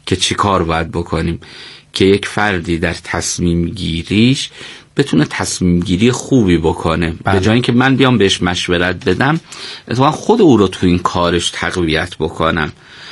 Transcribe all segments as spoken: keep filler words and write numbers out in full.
که چی کار باید بکنیم که یک فردی در تصمیم گیریش بتونه تصمیم گیری خوبی بکنه. بله. به جای اینکه من بیام بهش مشورت بدم، اتفاقا خود او رو تو این کارش تقویت بکنم.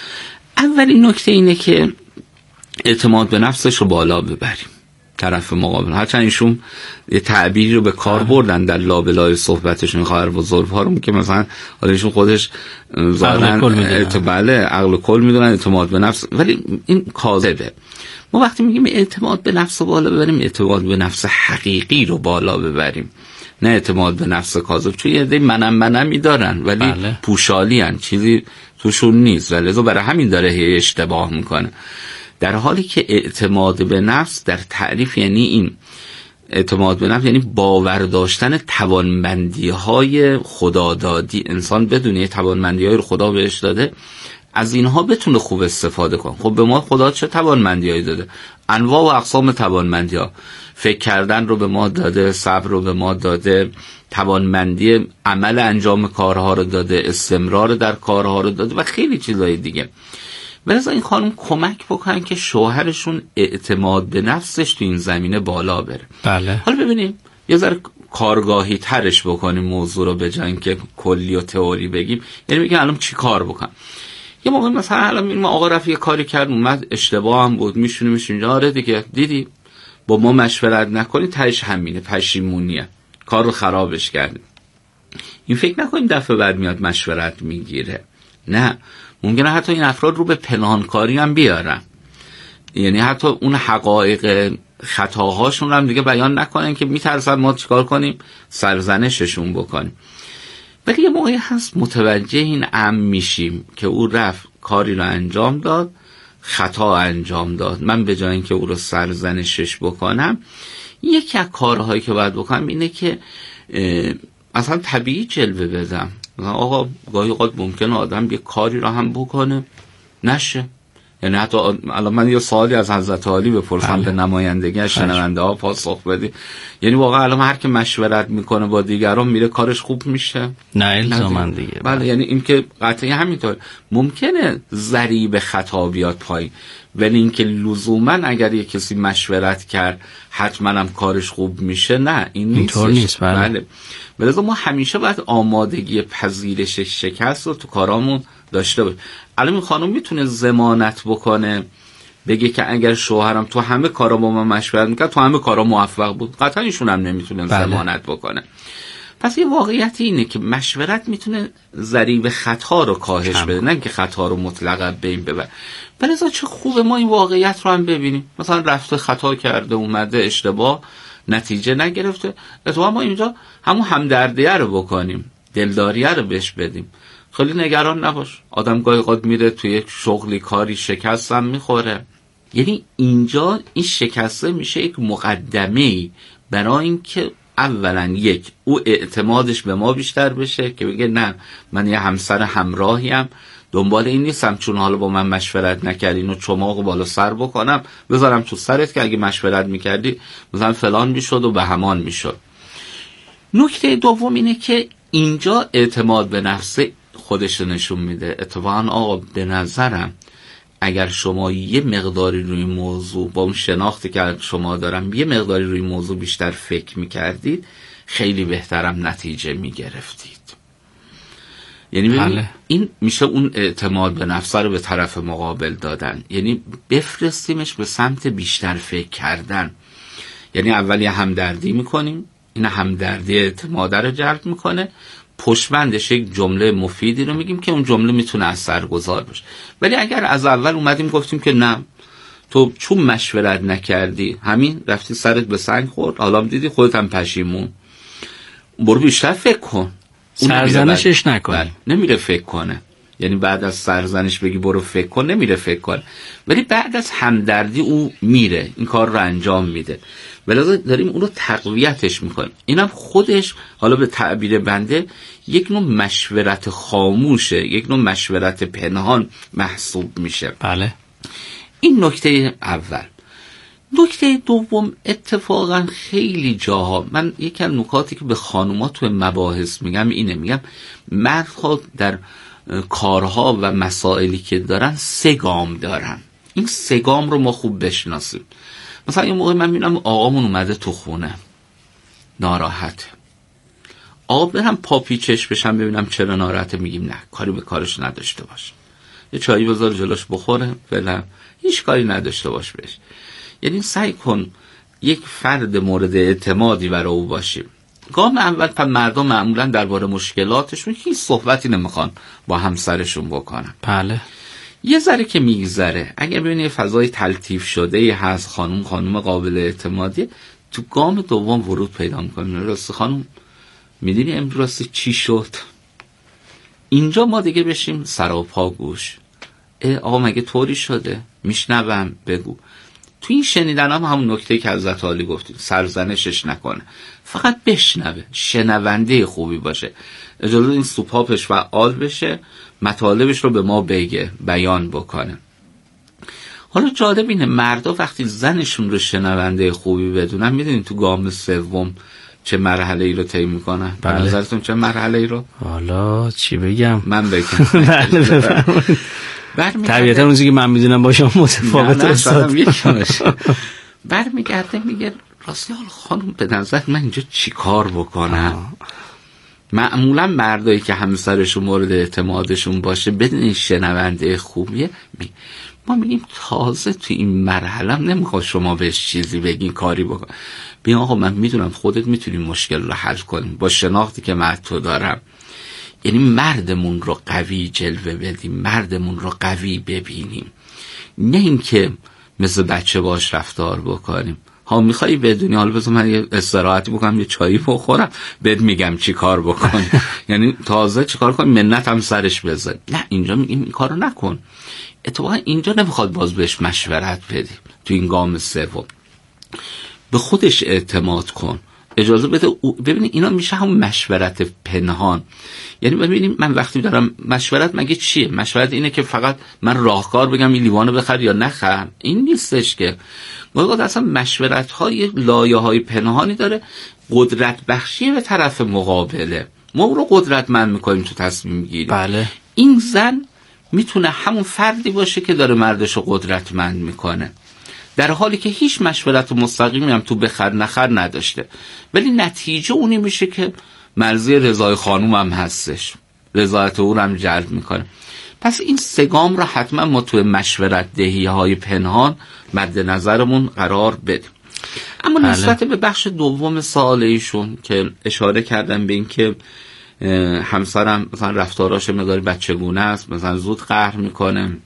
اولین نکته اینه که اعتماد به نفسش رو بالا ببریم طرف مقابل. هرچند ایشون یه تعبیری رو به کار بردن در لابلای صحبتشون، خواهر بزرگوارم، که مثلا حالا ایشون خودش ظاهرا بله عقل کل میدونن اعتماد به نفس، ولی این کاذبه. ما وقتی میگیم اعتماد به نفس رو بالا ببریم، اعتماد به نفس حقیقی رو بالا ببریم، نه اعتماد به نفس کاذب. چون یه عده منم منمی دارن ولی بله. پوشالی هن، چیزی توشون نیست، ولی برای همین داره هی اشتباه میکنه. در حالی که اعتماد به نفس در تعریف یعنی این اعتماد به نفس یعنی باور داشتن توانمندی های خدادادی. انسان بدونه توانمندی های رو خدا بهش داده، از اینها بتونه خوب استفاده کنه. خب به ما خدا چه توانمندی هایی داده؟ انواع و اقسام توانمندی ها. فکر کردن رو به ما داده، صبر رو به ما داده، توانمندی عمل انجام کارها رو داده، استمرار در کارها رو داده و خیلی چیزهای دیگه. بلکه این خانم کمک بکنن که شوهرشون اعتماد به نفسش تو این زمینه بالا بره. بله. حالا ببینیم یه ذره کارگاهی ترش بکنیم موضوع رو، به جای اینکه کلی و تئوری بگیم. یعنی میگم الان چی کار بکنم؟ یه موقع مثلا الان این آقا رفت یه کاری کرد، اومد اشتباه هم بود، میشونیمش اینجا، آره دیگه دیدی با ما مشورت نکنی تهش همینه، پشیمونیه، کار رو خرابش کردیم. این فکر نکنیم دفعه بعد میاد مشورت میگیره. نه، ممکنه حتی این افراد رو به پنهانکاری هم بیارن، یعنی حتی اون حقایق خطاهاشون هم دیگه بیان نکنن که میترسن ما چیکار کنیم، سرزنششون بکنیم. ولی یه موقعی هست متوجه این امر میشیم که او رفت کاری رو انجام داد، خطا انجام داد، من به جای اینکه او رو سرزنشش بکنم، یکی از کارهایی که باید بکنم اینه که اصلا طبیعی جلوه بدم. آقا گاهی اوقات ممکنه آدم یه کاری رو هم بکنه نشه. یعنی حتی الان من یه سوالی از حضرت عالی بپرسم به نمایندگی از شنونده ها پاسخ بدی. یعنی واقعا الان هر که مشورت میکنه با دیگران میره کارش خوب میشه؟ نه الزاما دیگه. بله، یعنی این که قطعی همینطور ممکنه ضریب خطا بیاد پایین، ولی این که لزوما اگر یه کسی مشورت کرد حتما هم کارش خوب میشه، نه این نیست. اینطور نیست. بله. بله. ولی ما همیشه باید آمادگی پذیرش شکست رو تو کارامون داشته باشیم. الان این خانم میتونه ضمانت بکنه بگه که اگر شوهرم تو همه کارا با من مشورت میکرد تو همه کارا موفق بود؟ قطعا ایشون هم نمیتونه بله. ضمانت بکنه. پس یه واقعیت اینه که مشورت میتونه ضریب خطا رو کاهش بده، نه که خطا رو مطلقاً بین ببره. بلکه چه خوبه ما این واقعیت رو هم ببینیم. مثلا رفته خطا کرده، اومده اشتباه، نتیجه نگرفته، اتفاقا ما اینجا همون همدردیه رو بکنیم، دلداریه رو بهش بدیم. خیلی نگران نباش، آدم گاهی اوقات میره توی یک شغلی کاری شکست هم میخوره. یعنی اینجا این شکسته میشه یک مقدمه‌ای برای اینکه اولا یک او اعتمادش به ما بیشتر بشه که بگه نه من یه همسر همراهیم، دنبال این نیستم چون حالا با من مشورت نکردی اینو چماق بالا سر بکنم بذارم تو سرت که اگه مشورت میکردی مثلا فلان میشد و به همان میشد. نکته دوم اینه که اینجا اعتماد به نفس خودش نشون میده. اتفاقا آقا به نظرم اگر شما یه مقداری روی موضوع با اون شناختی که شما دارم یه مقداری روی موضوع بیشتر فکر میکردید خیلی بهترم نتیجه میگرفتید. یعنی ببینید این میشه اون اعتماد به نفس رو به طرف مقابل دادن، یعنی بفرستیمش به سمت بیشتر فکر کردن. یعنی اول یه همدردی میکنیم، این همدردی اعتماد رو جلب میکنه، پشتبندش یک جمله مفیدی رو میگیم که اون جمله میتونه اثرگذار باشه. ولی اگر از اول اومدیم گفتیم که نه تو چون مشورت نکردی همین رفتی سرت به سنگ خورد، حالا دیدی خودت هم پشیمون، برو بیشتر فکر کن، سرزنشش نکن. نمیره فکر کنه. یعنی بعد از سرزنش بگی برو فکر کن نمیره فکر کن، ولی بعد از همدردی او میره این کار رو انجام میده. ولی داریم اون رو تقویتش میکنیم. اینم خودش حالا به تعبیر بنده یک نوع مشورت خاموشه، یک نوع مشورت پنهان محسوب میشه. بله. این نکته اول. نکته دوم، اتفاقا خیلی جاها من یکی از نکاتی که به خانوما تو مباحث میگم اینه، میگم مردها در کارها و مسائلی که دارن سه گام دارن. این سگام رو ما خوب بشناسیم. مثلا یه موقع من میبینم آقامون اومده تو خونه ناراحته، آقا برم پا پیچش بشم ببینم چرا ناراحته، میگیم نه کاری به کارش نداشته باش، یه چایی بذار جلوش بخوره فعلا، هیچ کاری نداشته باش بهش. یعنی سعی کن یک فرد مورد اعتمادی برای او باشیم. گام اول پس مردم معمولا درباره مشکلاتشون هیچ صحبتی نمیخوان با همسرشون بکنن. بله. یه ذره که میگذره اگر ببینی فضای تلطیف شده ای هست، خانم خانم قابل اعتمادی، تو گام دوم ورود پیدا میکنه. راست خانم میدونی امروز چی شد؟ اینجا ما دیگه بشیم سراپا گوش. اه آقا مگه طوری شده؟ میشنوم بگو. تو این شنیدن هم همون نکته که حضرت علی گفتیم، سرزنشش نکنه، فقط بشنوه، شنونده خوبی باشه، اجازه این سوپاپش فعال بشه، مطالبش رو به ما بگه، بیان بکنه. حالا جالب اینه مردا وقتی زنشون رو شنونده خوبی بدونن، میدونین تو گام سوم چه مرحله ای رو طی میکنن؟ به نظرتون چه مرحله ای رو؟ حالا چی بگم؟ من بگم. بله بفرمایید. طبیعتا اون چیزی که من میدونم با شما متفاوت است. برمیگرده میگه راستی حال خانم به نظر من اینجا چی کار بکنم؟ معمولا مردایی که همسرشون مورد اعتمادشون باشه بدون شنونده خوبیه، ما میگیم تازه تو این مرحله نمیخواد شما بهش چیزی بگین، کاری بکن. بیا آقا من میدونم خودت میتونی مشکل رو حل کنی با شناختی که من تو دارم. یعنی مردمون رو قوی جلوه بدیم، مردمون رو قوی ببینیم، نه اینکه مثل بچه باش رفتار بکنیم. ها میخوایی بدونی حالا بذار من یه استراحتی بکنم، یه چایی بخورم، بهت میگم چی کار بکنی. یعنی تازه چی کار کنی، منت هم سرش بزن. نه اینجا میگیم این کارو نکن. اتفاقا اینجا نمیخواد باز بهش مشورت بدیم. تو این گام سوم به خودش اعتماد کن، اجازه بده. ببینید اینا میشه هم مشورت پنهان. یعنی ببینید من وقتی دارم مشورت، مگه چیه؟ مشورت اینه که فقط من راهکار بگم این لیوانو بخر یا نخر؟ این نیستش که. واقعا اصلا مشورت های لایه های پنهانی داره، قدرت بخشی به طرف مقابله، ما رو قدرتمند میکنیم تو تصمیم گیری. بله. این زن میتونه همون فردی باشه که داره مردشو قدرتمند میکنه، در حالی که هیچ مشورت مستقیمی هم تو بخر نخر نداشته، ولی نتیجه اونی میشه که مرضی رضای خانوم هم هستش، رضایت او رو هم جلب میکنه. پس این سگام رو حتما ما تو مشورت دهی های پنهان مد نظرمون قرار بدیم. اما بله. نسبت به بخش دوم سوال ایشون که اشاره کردم به این که همسرم مثلا رفتاراش مقداری بچگونه است، مثلا زود قهر میکنه،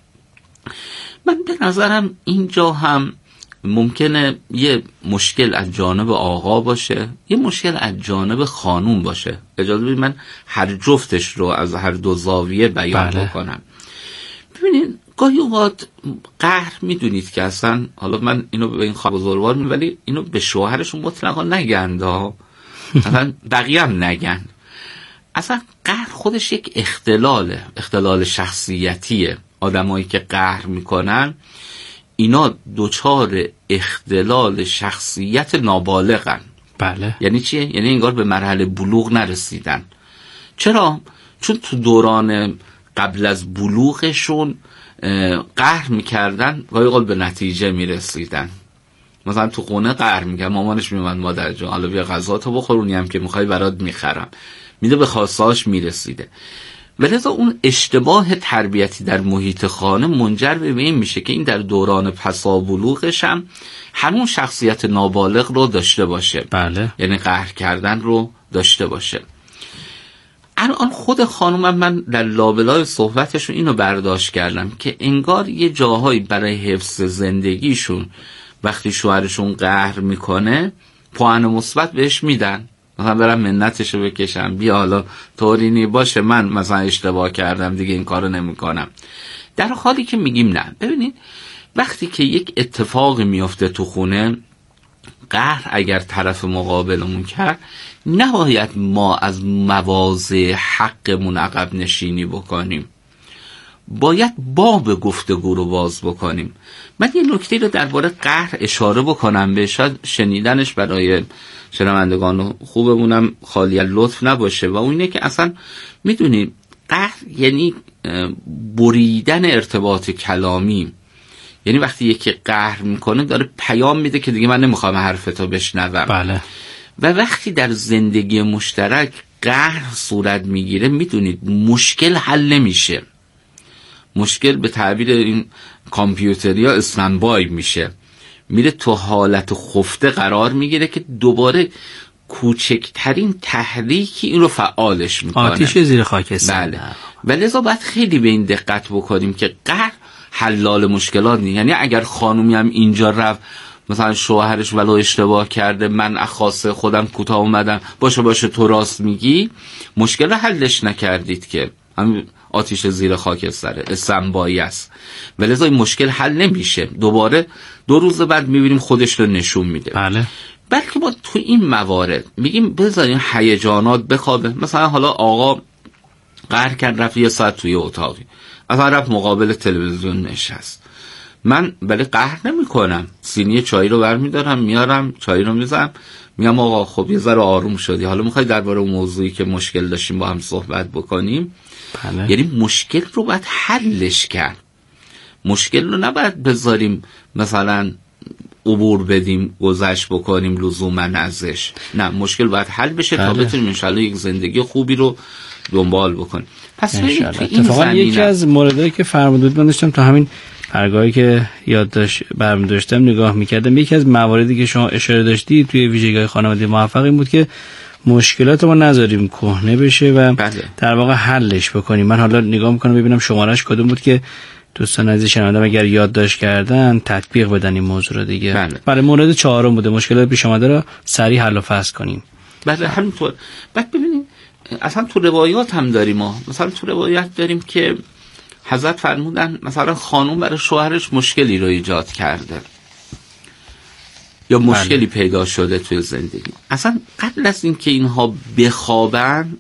من به نظرم اینجا هم ممکنه یه مشکل از جانب آقا باشه، یه مشکل از جانب خانوم باشه. اجازه بدید من هر جفتش رو از هر دو زاویه بیان بله. بکنم. ببینید گاهی اوقات قهر میدونید که اصلا، حالا من اینو به این خواهر بزرگوار میگم ولی اینو به شوهرشون مطلقا نگند ها، اصلا بقیه هم نگن. اصلا قهر خودش یک اختلاله، اختلال شخصیتیه. آدمایی که قهر میکنن اینا دوچار اختلال شخصیت نابالغن. بله. یعنی چیه؟ یعنی انگار به مرحله بلوغ نرسیدن. چرا؟ چون تو دوران قبل از بلوغشون قهر میکردن، گاهی اوقات به نتیجه میرسیدن. مثلا تو خونه قهر میکرد، مامانش میومد مادر جان حالا بیا غذا تو بخور، اونی هم که میخوای برات میخرم، میده به خواستهاش میرسیده. ولذا اون اشتباه تربیتی در محیط خانه منجر به این میشه که این در دوران پسا بلوغش هم همون شخصیت نابالغ رو داشته باشه. بله. یعنی قهر کردن رو داشته باشه. الان خود خانومم من در لابلای صحبتشون اینو برداشت کردم که انگار یه جاهایی برای حفظ زندگیشون وقتی شوهرشون قهر میکنه پوان مثبت بهش میدن، مثلا برم منتشو بکشم، بیا حالا طورینی باشه من مثلا اشتباه کردم دیگه این کارو نمی کنم، در حالی که میگیم نه. ببینید وقتی که یک اتفاقی میفته تو خونه، قهر اگر طرف مقابلمون کرد، نباید ما از مواضع حقمون عقب نشینی بکنیم، باید باب گفتگو رو باز بکنیم. من یه نکته رو درباره قهر اشاره بکنم، به شاید شنیدنش برای شنوندگان خوبمونم خالی از لطف نباشه، و اون اینه که اصلا میدونید قهر یعنی بریدن ارتباط کلامی، یعنی وقتی یکی قهر میکنه داره پیام میده که دیگه من نمیخوام حرفتو بشنوم. بله. و وقتی در زندگی مشترک قهر صورت میگیره، میدونید مشکل حل نمیشه. مشکل به تعبیر این کامپیوتری ها استندبای میشه، میره تو حالت خفته قرار میگیره که دوباره کوچکترین تحریکی این رو فعالش میکنه. آتیش زیر خاکستر. بله. و لذا باید خیلی به این دقت بکنیم که قهر حلال مشکلات نیست. یعنی اگر خانومی هم اینجا رفت مثلا شوهرش ولو اشتباه کرده، من از خواسته خودم کوتاه اومدم، باشه باشه تو راست میگی، مشکل رو حلش نکردید که، هم آتیش زیر خاکستره، استنبایی است. ولذا این مشکل حل نمیشه، دوباره دو روز بعد میبینیم خودش رو نشون میده. بله. بلکه ما تو این موارد میگیم بذاریم هیجانات بخوابه. مثلا حالا آقا قهر کرد، رفت یه ساعت توی اتاقی، اصلا رفت مقابل تلویزیون نشست. من ولی قهر نمی کنم، سینی چای رو برمیدارم میارم، چای رو میزنم، میگم آقا خب یه ذره آروم شدی، حالا میخوای درباره موضوعی که مشکل داشتیم با هم صحبت بکنیم. بله. یعنی مشکل رو باید حلش کرد، مشکل رو نباید بذاریم مثلا عبور بدیم، گذشت بکنیم لزوما ازش. نه، مشکل باید حل بشه. بله. تا بتونیم انشالله یک زندگی خوبی رو دنبال بکنیم. پس ببینید تو این زمینه یکی از موردایی که فرمودید، من داشتم تو همین پرگاهی که یادداشت برمی داشتم نگاه میکردم، یکی از مواردی که شما اشاره داشتید توی ویژگی‌های خانواده موفق این بود که مشکلات ما نذاریم کهنه بشه و بله. در واقع حلش بکنیم. من حالا نگاه میکنم ببینم شمارش کدوم بود که دوستان عزیز شنوندم اگر یادداشت کردن تطبیق بدن این موضوع رو دیگه. بله. برای مورد چهارم بوده، مشکلات پیش آمده رو سریع حل و فصل کنیم. بله همینطور. بعد ببینیم اصلا تو روایات هم داریم، ما مثلا تو روایت داریم که حضرت فرمودن مثلا خانوم برای شوهرش مشکلی رو ایجاد کرده یا مشکلی بله. پیدا شده توی زندگی، اصلا قبل از این که اینها بخوابن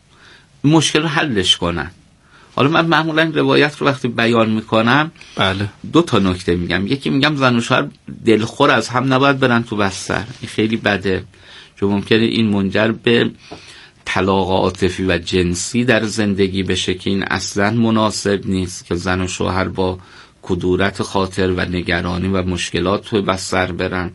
مشکل رو حلش کنن. حالا من معمولا روایت رو وقتی بیان میکنم بله. دو تا نکته میگم. یکی میگم زن و شوهر دلخور از هم نباید برن تو بستر، این خیلی بده، چون ممکنه این منجر به طلاق عاطفی و جنسی در زندگی بشه که این اصلا مناسب نیست که زن و شوهر با کدورت خاطر و نگرانی و مشکلات توی بستر برن.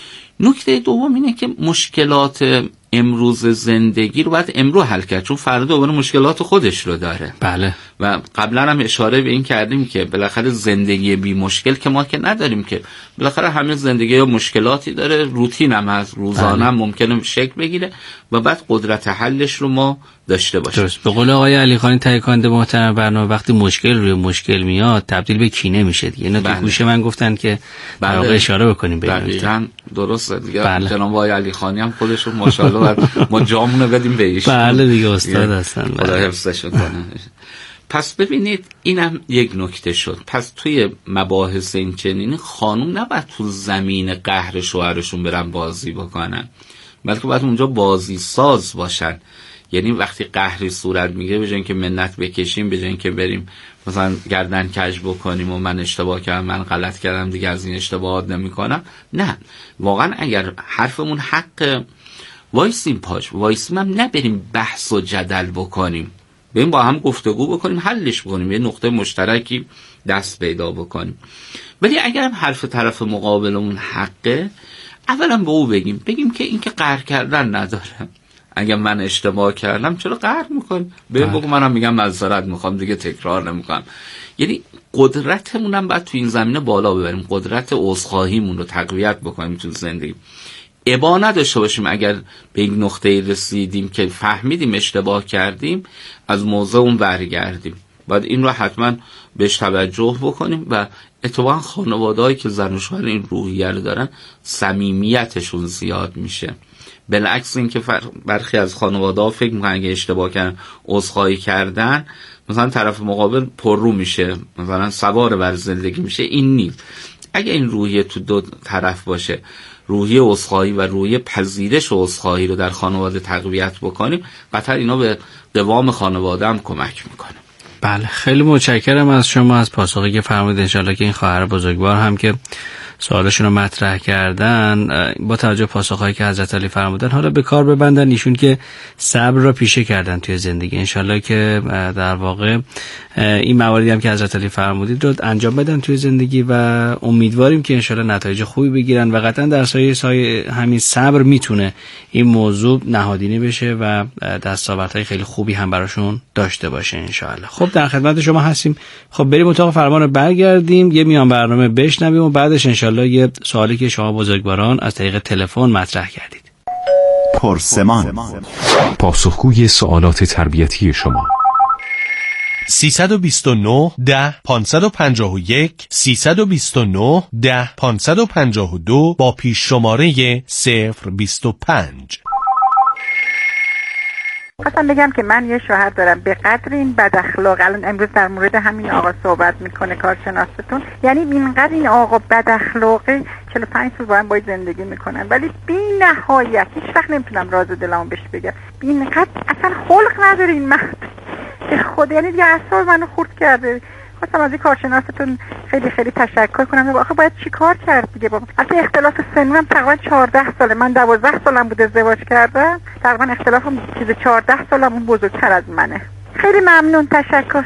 نکته دوم اینه که مشکلات امروز زندگی رو باید امروز حل کرد، چون فردا دوباره مشکلات خودش رو داره. بله. و قبلا هم اشاره به این کردیم که بالاخره زندگی بی مشکل که ما که نداریم، که بالاخره همه زندگی ها مشکلاتی داره، روتین هم هست، روزانه هم ممکنه شکل بگیره و بعد قدرت حلش رو ما داشته باشیم. درست. به قول آقای علیخانی تهیه‌کننده محترم برنامه، وقتی مشکل روی مشکل میاد تبدیل به کینه میشه دیگه. اینا تو گوش من گفتن که در واقع اشاره بکنیم به این. دقیقاً درسته دیگه. بله. جناب آقای علیخانی هم خودشون ماشاءالله ما جامونو بدیم به ایشون. بله دیگه استاد هستن. خدا حفظش کنه. پس ببینید اینم یک نکته شد. پس توی مباحث این چنینی خانوم نباید تو زمین قهر شوهرشون برن بازی بکنن، بلکه باید اونجا بازی ساز باشن. یعنی وقتی قهری صورت میگه به جای اینکه منت بکشیم، به جای اینکه بریم مثلا گردن کج بکنیم و من اشتباه کردم، من غلط کردم، دیگه از این اشتباهات نمیکنم، نه، واقعا اگر حرفمون حق وایسیم پاش وایسیم، هم نبریم بحث و جدل بکنیم، بریم با هم گفتگو بکنیم، حلش بکنیم، یه نقطه مشترکی دست پیدا بکنیم. ولی اگر هم حرف طرف مقابلمون حقه، اولا به او بگیم بگیم که این که قهر کردن نداره، اگر من اشتباه کردم چرا قهر میکنی؟ به بگو منم میگم معذرت میخوام، دیگه تکرار نمیکنم. یعنی قدرتمون هم باید تو این زمینه بالا ببریم، قدرت عذرخواهیمون رو تقویت بکنیم تو زندگی. ابا نداشته باشیم اگر به این نقطه رسیدیم که فهمیدیم اشتباه کردیم از موضوع اون برگردیم. باید این رو حتما بهش توجه بکنیم و اتفاقا خانواده‌ای که زن و شوهر این روحیه رو دارن صمیمیتشون زیاد میشه. بالعکس این که برخی از خانواده‌ها فکر میکنن اگه اشتباه کردن عذرخواهی کردن مثلا طرف مقابل پررو میشه، مثلا سوار بر زندگی میشه. این نیست. اگه این روحیه تو دو طرف باشه، روحیه عذرخواهی و روحیه پذیرش عذرخواهی رو در خانواده تقویت بکنیم، قطعا اینا به قوام خانواده هم کمک میکنه. بله، خیلی متشکرم از شما از پاسخی که فرمودید. انشالله که این خواهر بزرگوار هم که سوالشون رو مطرح کردن، با توجه پاسخهایی که حضرت علی فرمودن حالا به کار ببندن ایشون که صبر را پیشه کردن توی زندگی. انشالله که در واقع این مواردی هم که حضرت علی فرمودید رو انجام بدن توی زندگی و امیدواریم که انشالله نتایج خوبی بگیرن و قطعا در سایه سایه همین صبر میتونه این موضوع نهادینه بشه و دستاوردهای خیلی خوبی هم براشون داشته باشه انشالله. خب در خدمت شما هستیم. خب بریم اتاق فرمان رو برگردیم، یه میان برنامه بشنویم و بعدش انشالله یه سوالی که شما بزرگواران از طریق تلفن مطرح کردید. پرسمان، پاسخگوی سوالات تربیتی شما. سیصد و بیست و نه ده پانصد و پنجاه و یک سیصد و بیست و نه ده پانصد و پنجاه و دو با پیش شماره صفر بیست و پنج. خواستم بگم که من یه شوهر دارم به قدر این بد اخلاق، الان امروز در مورد همین آقا صحبت میکنه کارشناستون، یعنی اینقدر این آقا بد اخلاقه، چهل و پنج سال با هم باید زندگی میکنن ولی بی نهایت هیچ وقت نمیتونم راز دلمو بهش بگم، اینقدر اصلا خلق نداره این مرد به خود، یعنی دیگه اعصاب منو خورد کرده. خواستم از این کارشناستون خیلی خیلی تشکر کنم. آخه باید چی کار کرد دیگه بابا؟ البته اختلاف سنم تقریبا چهارده ساله، من دوازده سالم بود ازدواج کردم، تقریبا اختلافم چیز چهارده سالم، اون بزرگتر از منه. خیلی ممنون، تشکر.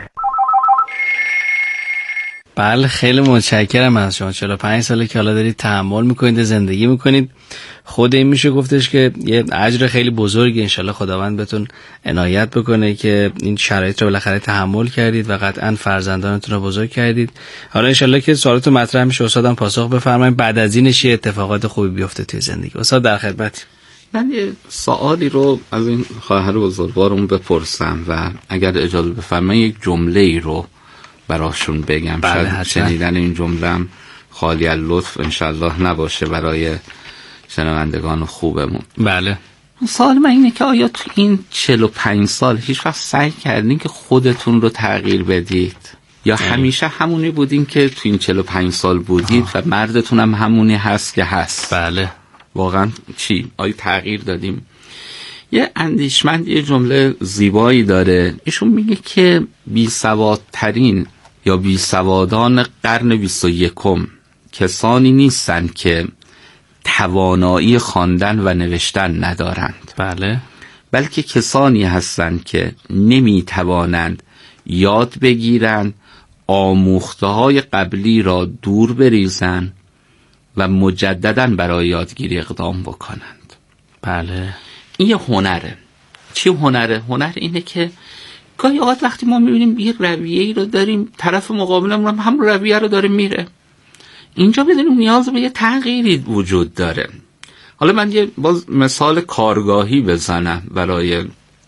بله خیلی متشکرم از شما. چهل و پنج ساله که حالا دارید تحمل میکنید، زندگی میکنید، خود این میشه گفتش که یه اجر خیلی بزرگی انشالله خداوند بهتون عنایت بکنه که این شرایط رو بالاخره تحمل کردید و قطعا فرزندانتون رو بزرگ کردید. حالا انشالله که سوالات مطرح میشه استادم پاسخ بفرمایید، بعد از اینش اتفاقات خوبی بیفته توی زندگی. استاد در خدمت. من یه سوالی رو از این خواهر بزرگوارمون بپرسم و اگر اجازه بفرمایید یک جمله ای رو براشون بگم. بله شاید شنیدن این جمله‌ام خالی از لطف انشالله نباشه برای شنوندگان خوبمون. بله. سوال من اینه که آیا تو این چهل و پنج سال هیچ وقت سعی کردین که خودتون رو تغییر بدید یا اه. همیشه همونی بودین که تو این چهل و پنج سال بودید آه. و مردتون هم همونی هست که هست؟ بله. واقعا چی؟ آیا تغییر دادیم؟ یه اندیشمند یه جمله زیبایی داره، ایشون میگه که بی سوادترین یا بی سوادان قرن بیست و یکم کسانی نیستن که توانایی خواندن و نوشتن ندارند، بله، بلکه کسانی هستند که نمی توانند یاد بگیرند، آموخته های قبلی را دور بریزند و مجددا برای یادگیری اقدام بکنند. بله، این یه هنره. چی هنره؟ هنر اینه که گاهی اوقات وقتی ما میبینیم یه رویه‌ای رو داریم، طرف مقابلمون هم همون رویه رو داره میره، اینجا بدونیم نیاز به یه تغییری وجود داره. حالا من یه باز مثال کارگاهی بزنم برای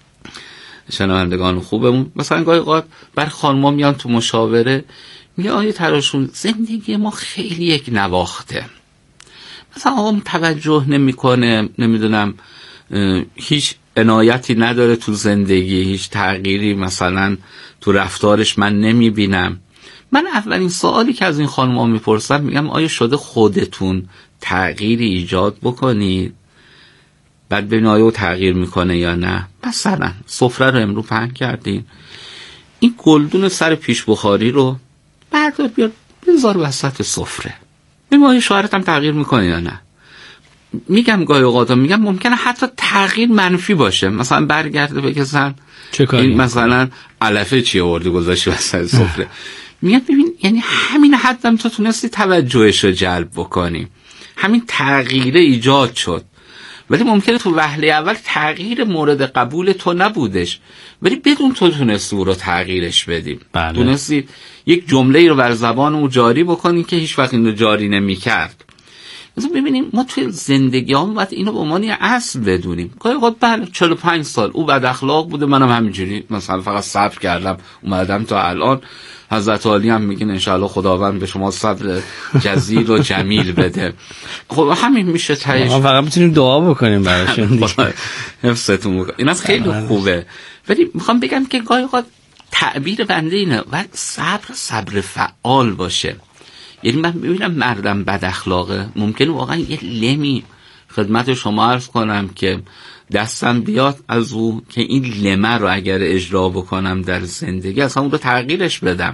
شنوندگان خوبمون. مثلا گاهی اوقات بر خانم‌ها میان تو مشاوره، میگه آیه تراشون زندگی ما خیلی یک نواخته، مثلا آقا توجه نمیکنه، نمیدونم هیچ عنایتی نداره تو زندگی، هیچ تغییری مثلا تو رفتارش من نمیبینم. من اولین سوالی که از این خانم‌ها میپرسم میگم آیا شده خودتون تغییری ایجاد بکنید؟ بعد ببین آیا تغییر میکنه یا نه. مثلا سفره رو امرو پهن کردین، این گلدون سر پیش بخاری رو بردار بیار بذار وسط سفره، ببین آیا شوهرت هم تغییر میکنه یا نه. میگم گاهی اوقات میگم ممکنه حتی تغییر منفی باشه، مثلا برگرده بگه زن چه کاری این مثلا علفه چیه آوردی گذاشتی وسط سفره. میگم ببین یعنی همین حدم تو تونستی توجهش رو جلب بکنی، همین تغییر ایجاد شد، ولی ممکنه تو وهله اول تغییر مورد قبول تو نبودش، ولی بدون تو تونستی او رو تغییرش بدی. بله. تونستی یک جمله ای رو بر زبان او جاری بکنی که هیچ وقت این رو جاری نمی کرد. مثلا ببینیم ما توی زندگی هم باید اینو به عنوان اصل بدونیم. گاهی اوقات بله چهل و پنج سال او بد اخلاق بوده، منم همینجوری مثلا فقط صبر کردم اومدم تا الان. حضرت علی هم میگن انشاءالله خداوند به شما صبر جزیل و جمیل بده. خب همین میشه تایش. ما فقط میتونیم دعا بکنیم براشون. حفظتون بکنم. این از خیلی خوبه. ولی میخوام بگم که گاهی اوقات تعبیر بنده اینه و صبر صبر فعال باشه. یعنی من ببینم مردم بد اخلاقه، ممکنه واقعا یه لمی خدمت شما عرض کنم که دستم بیاد از او که این لمه رو اگر اجرا بکنم در زندگی اصلا اون رو تغییرش بدم.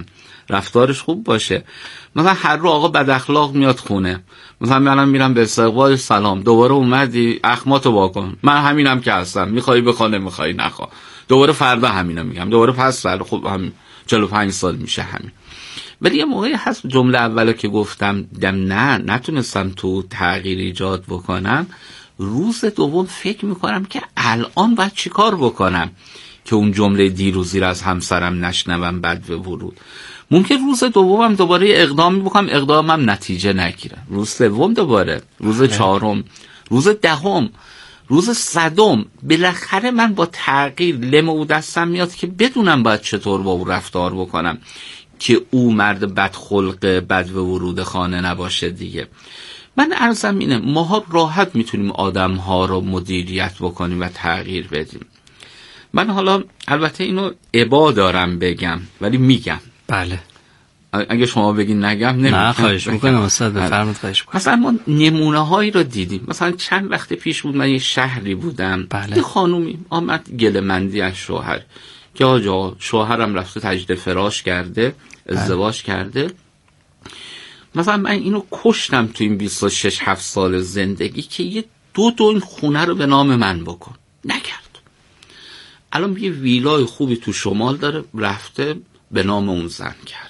رفتارش خوب باشه. مثلا هر رو آقا بد اخلاق میاد خونه، مثلا منم میرم به استقبال سلام، دوباره اومدی اخماتو واکن، من همینم که هستم، میخوای بخوا نمیخوای نخوا، دوباره فردا همینو میگم، دوباره پس فردا، خب هم چهل و پنج سال میشه همین. ولی یه موقعی هست جمله اولو که گفتم دم نه نتونستم تو تغییر ایجاد بکنم، روز دوم فکر میکنم که الان باید چی کار بکنم که اون جمله دیروزی رو از همسرم نشنوم بعد به ورود. ممکن روز دومم دوباره اقدامی بکنم، اقدامم نتیجه نگیره، روز سوم دوباره، روز چهارم، روز دهم، روز صدم، بالاخره من با تغییر لمو دستم میاد که بدونم باید چطور با او رفتار بکنم که او مرد بدخلق بد به ورود خانه نباشه دیگه. من عرضم اینه ماها راحت میتونیم آدم ها رو مدیریت بکنیم و تغییر بدیم. من حالا البته اینو ابا دارم بگم ولی میگم. بله. اگه شما بگین نگم نمیگم. نه خواهش میکنم استاد بفرمایید. خواهش میکنم. مثلا ما نمونه هایی رو دیدیم. مثلا چند وقت پیش بود من یه شهری بودم. بله. یه خانومی آمد گله‌مندی از شوهر که آجا شوهرم رفته تجدید فراش کرده، ازدواج بله. کرده. مثلا من اینو کشتم تو این بیست و شش هفت سال زندگی که یه دو دو این خونه رو به نام من بکن. نکرد. الان یه ویلای خوبی تو شمال داره، رفته به نام اون زن کرده.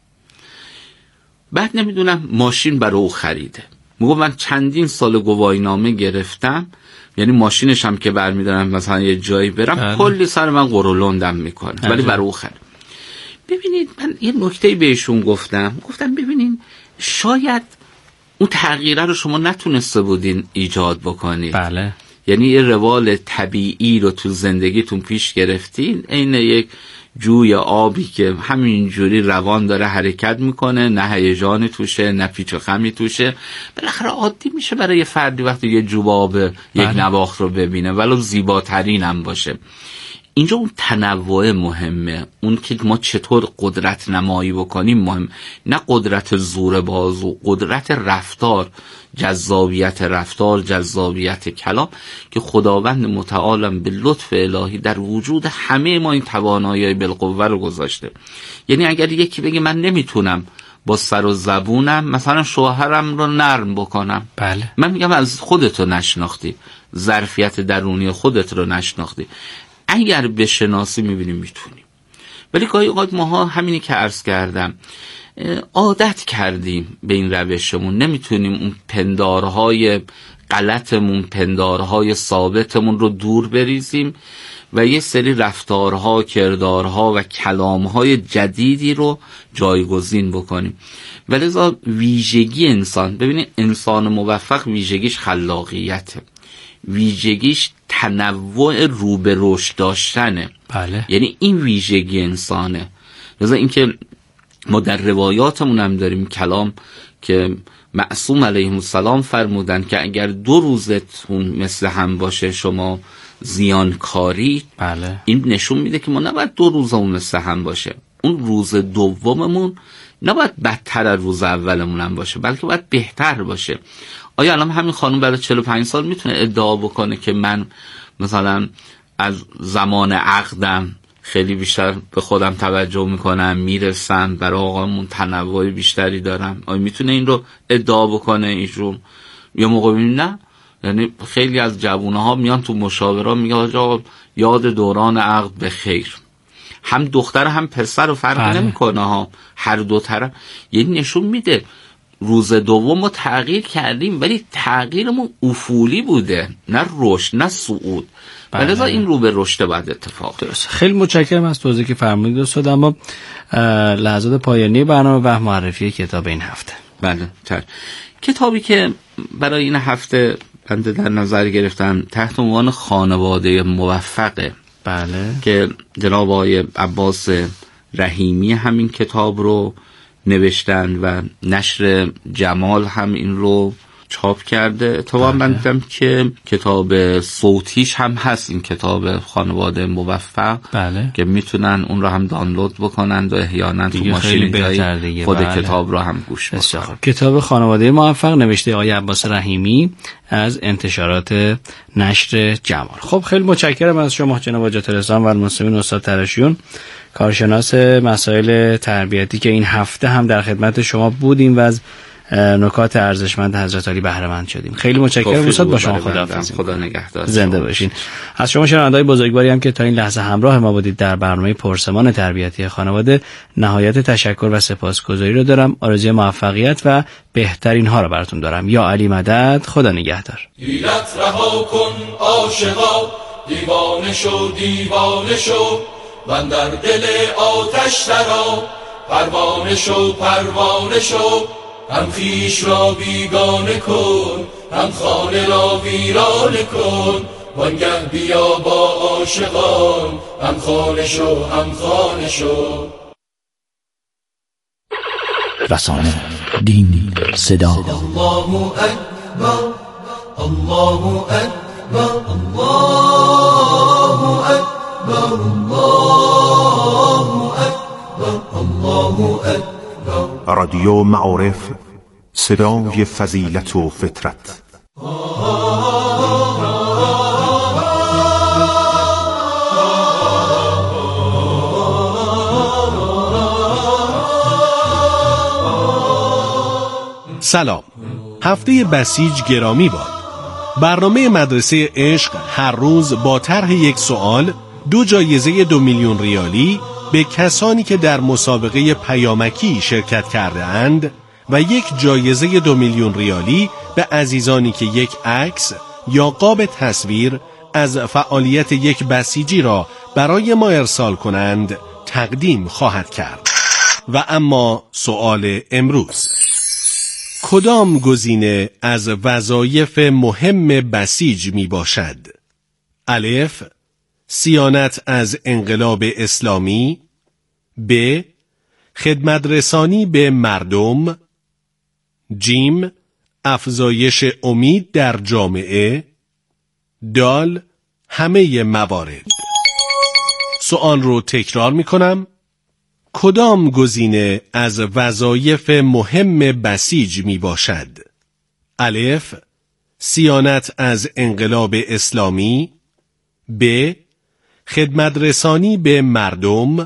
بعد نمیدونم ماشین برای او خریده. میگم من چندین سال گواهینامه گرفتم، یعنی ماشینش هم که برمیدارم مثلا یه جایی برم اه. کلی سر من قرولندم میکنه، ولی برای او خرید. ببینید من یه نکته بهشون گفتم، گفتم ببینین شاید اون تغییره رو شما نتونسته بودین ایجاد بکنید. بله. یعنی یه روال طبیعی رو تو زندگیتون پیش گرفتین، عین یک جوی آبی که همینجوری روان داره حرکت میکنه، نه هیجانی توشه نه پیچ و خمی توشه. بالاخره عادی میشه برای یه فردی وقتی یه جوب آب یک نواخت رو ببینه ولو زیباترین هم باشه. اینجا اون تنوع مهمه، اون که ما چطور قدرت نمایی بکنیم مهم، نه قدرت زور بازو، قدرت رفتار، جذابیت رفتار، جذابیت کلام که خداوند متعالم به لطف الهی در وجود همه ما این توانایی بالقوه رو گذاشته. یعنی اگر یکی بگه من نمیتونم با سر و زبونم مثلا شوهرم رو نرم بکنم، بله. من میگم از خودتو نشناختی، ظرفیت درونی خودت رو نشناختی. اگر بشناسی میبینیم میتونیم. ولی گاهی اوقات ماها همینی که عرض کردم عادت کردیم به این روشمون، نمیتونیم اون پندارهای غلطمون، پندارهای ثابتمون رو دور بریزیم و یه سری رفتارها، کردارها و کلامهای جدیدی رو جایگزین بکنیم. ولذا ویژگی انسان، ببینید انسان موفق ویژگیش خلاقیته، ویژگیش تنوع رو به رشد داشتنه. بله. یعنی این ویژگی انسانه. لذا اینکه ما در روایاتمون هم داریم کلام که معصوم علیه السلام فرمودن که اگر دو روزتون مثل هم باشه شما زیانکاری. بله. این نشون میده که ما نباید دو روزمون مثل هم باشه، اون روز دوممون نباید بدتر از روز اولمون هم باشه بلکه باید بهتر باشه. آیا الان همین خانم بعد چهل و پنج سال میتونه ادعا بکنه که من مثلا از زمان عقدم خیلی بیشتر به خودم توجه میکنم، میرسم، برای آقامون تنوع بیشتری دارم؟ آیا میتونه این رو ادعا بکنه ایشون؟ یا موقع نه؟ یعنی خیلی از جوانها میان تو مشاوره میگه آقا یاد دوران عقد به خیر. هم دختر هم پسر رو فرق نمیکنه ها، هر دو طرف. یعنی نشون میده روز دوم ما تغییر کردیم ولی تغییرمون افولی بوده، نه رشد نه صعود. ولذا این رو به رشد بعد اتفاق درست. خیلی متشکرم از توضیحی که فرمودید استاد. اما لحظات پایانی برنامه و معرفی کتاب این هفته. بله تر. کتابی که برای این هفته بنده در نظر گرفتم تحت عنوان خانواده موفقه. بله. که جناب آقای عباس رحیمی همین کتاب رو نوشتن و نشر جمال هم این رو چاپ کرده. اتفاقا من دیدم که کتاب صوتیش هم هست، این کتاب خانواده موفق، بله. که میتونن اون رو هم دانلود بکنند و احیانا تو ماشین خود بله. کتاب رو هم گوش بکنن. کتاب خانواده موفق نوشته آقای عباس رحیمی از انتشارات نشر جمال. خب خیلی متشکرم از شما جناب حاجت الاسلام و المسلمین استاد ترشیون، کارشناس مسائل تربیتی، که این هفته هم در خدمت شما بودیم و از نکات ارزشمند حضرت علی بهره مند شدیم. خیلی متشکرم استاد، با شما خداحافظی. خدا نگهدار. زنده باشین. از شما شنونده‌های بزرگواری هم که تا این لحظه همراه ما بودید در برنامه پرسمان تربیتی خانواده، نهایت تشکر و سپاسگزاری رو دارم. آرزوی موفقیت و بهترین ها رو براتون دارم. یا علی مدد. خدا نگهدار. حیلت رها کن عاشقا، دیوانه شو دیوانه شو، من در دل آتش درآ، پروانه شو پروانه شو، هم خویش را بیگانه کن، هم خانه را ویرانه کن، وانگه بیا با عاشقان، هم خانه شو هم خانه شو. رسانه، دین، صدا. الله اکبر الله اکبر الله اکبر الله اکبر الله اکبر. رادیو معارف، صدای فضیلت و فطرت. سلام. هفته بسیج گرامی باد. برنامه مدرسه عشق هر روز با طرح یک سوال دو جایزه دو میلیون ریالی به کسانی که در مسابقه پیامکی شرکت کرده اند و یک جایزه دو میلیون ریالی به عزیزانی که یک عکس یا قاب تصویر از فعالیت یک بسیجی را برای ما ارسال کنند تقدیم خواهد کرد. و اما سوال امروز: کدام گزینه از وظایف مهم بسیج می باشد؟ الف، صیانت از انقلاب اسلامی. ب، خدمت رسانی به مردم. جیم، افزایش امید در جامعه. دال، همه موارد. سوال رو تکرار می کنم. کدام گزینه از وظایف مهم بسیج می باشد؟ الف، صیانت از انقلاب اسلامی. ب، خدمت رسانی به مردم.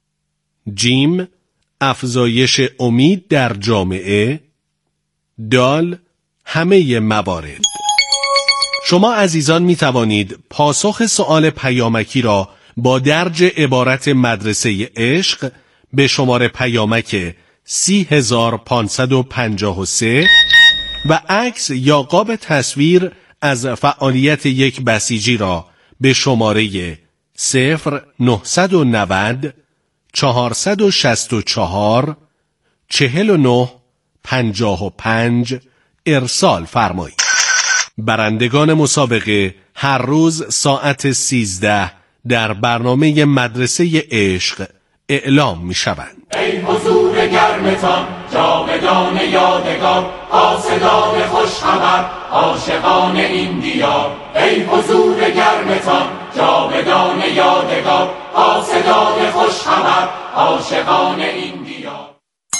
جیم، افزایش امید در جامعه. دال، همه موارد. شما عزیزان می توانید پاسخ سؤال پیامکی را با درج عبارت مدرسه عشق به شماره پیامک سی هزار پانصد و پنجاه و سه و عکس یا قاب تصویر از فعالیت یک بسیجی را به شماره صفر نهصد و نود چهارصد و شصت و چهار چهل و نه پنجاه و پنج ارسال فرمایید. برندگان مسابقه هر روز ساعت سیزده در برنامه مدرسه عشق اعلام می شوند. ای حضور گرمتان، جاودان یادگار، قاصدان خوش خبر، عاشقان این دیار. ای حضور گرمتان، جاودان یادگار، قاصدان خوش خبر، عاشقان این دیار.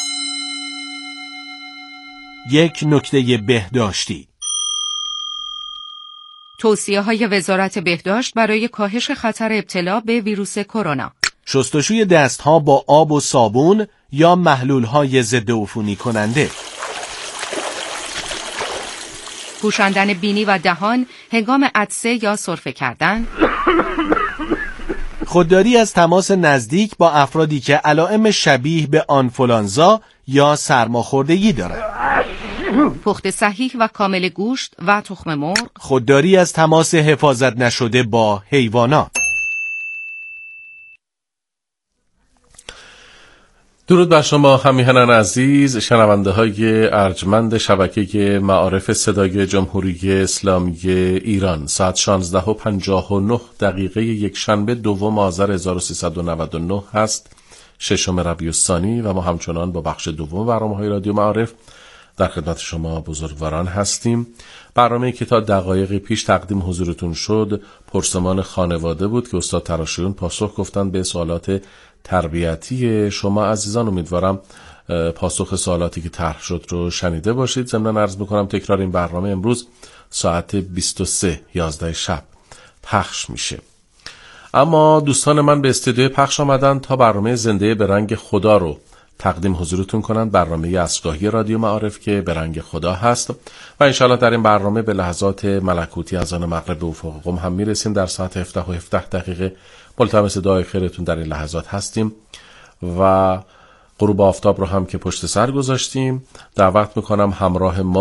یک نکته بهداشتی: توصیه های وزارت بهداشت برای کاهش خطر ابتلا به ویروس کرونا: شستشوی دستها با آب و صابون یا محلول‌های ضد عفونی کننده، پوشاندن بینی و دهان هنگام عطسه یا سرفه کردن، خودداری از تماس نزدیک با افرادی که علائم شبیه به آنفولانزا یا سرماخوردگی دارند، پخت صحیح و کامل گوشت و تخم مرغ، خودداری از تماس حفاظت نشده با حیوانات. درود بر شما همیهنان عزیز، شنونده های ارجمند شبکه معارف صدای جمهوری اسلامی ایران. ساعت شانزده و پنجاه و نه دقیقه یک شنبه دوم آذر هزار و سیصد و نود و نه هست، ششم ربیع الثانی، و ما همچنان با بخش دوم برنامه‌های رادیو معارف در خدمت شما بزرگواران هستیم. برنامه‌ای که تا دقایقی پیش تقدیم حضورتون شد پرسمان خانواده بود که استاد تراشیون پاسخ گفتن به سوالات تربیتی شما عزیزان. امیدوارم پاسخ سوالاتی که طرح شد رو شنیده باشید. ضمن عرض میکنم تکرار این برنامه امروز ساعت بیست و سه یازده شب پخش میشه. اما دوستان من به استودیو پخش آمدن تا برنامه زنده به رنگ خدا رو تقدیم حضورتون کنند، برنامه اسگاهی رادیو معارف که به رنگ خدا هست و انشالله در این برنامه به لحظات ملکوتی از آن مغرب به افق قم هم میرسیم. در ساعت هفده و هفده دقیقه ملتمس دعای خیرتون در این لحظات هستیم و غروب آفتاب رو هم که پشت سر گذاشتیم. دعوت میکنم همراه ما